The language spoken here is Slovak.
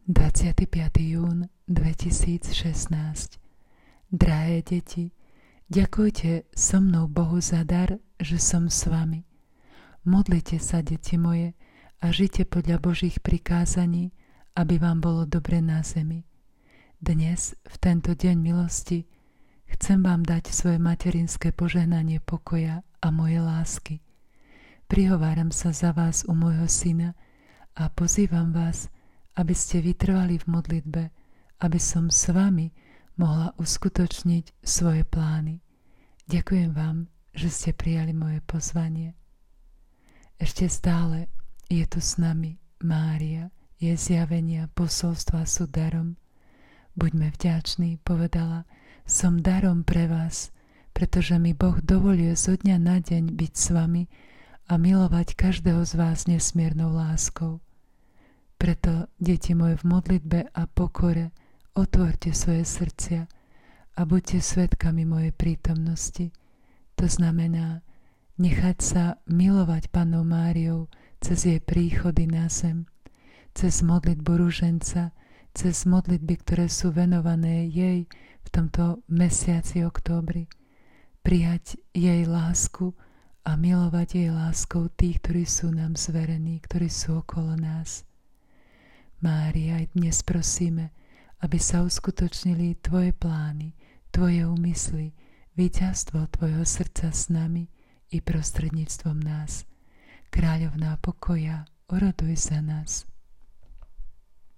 25. jún 2016. Drahé deti, ďakujte so mnou Bohu za dar, že som s vami. Modlite sa, deti moje, a žite podľa Božích prikázaní, aby vám bolo dobre na zemi. Dnes, v tento deň milosti, chcem vám dať svoje materinské požehnanie pokoja a moje lásky. Prihováram sa za vás u môjho syna a pozývam vás, aby ste vytrvali v modlitbe, aby som s vami mohla uskutočniť svoje plány. Ďakujem vám, že ste prijali moje pozvanie. Ešte stále je tu s nami Mária, jej zjavenia, posolstva sú darom. Buďme vďační, povedala, som darom pre vás, pretože mi Boh dovoluje zo dňa na deň byť s vami a milovať každého z vás nesmiernou láskou. Preto, deti moje, v modlitbe a pokore otvorte svoje srdcia a buďte svedkami mojej prítomnosti. To znamená nechať sa milovať Pannou Máriou cez jej príchody na zem, cez modlitbu ruženca, cez modlitby, ktoré sú venované jej v tomto mesiaci októbri. Prijať jej lásku a milovať jej láskou tých, ktorí sú nám zverení, ktorí sú okolo nás. Mária, aj dnes prosíme, aby sa uskutočnili tvoje plány, tvoje úmysly, víťazstvo tvojho srdca s nami i prostredníctvom nás. Kráľovná pokoja, oroduj za nás.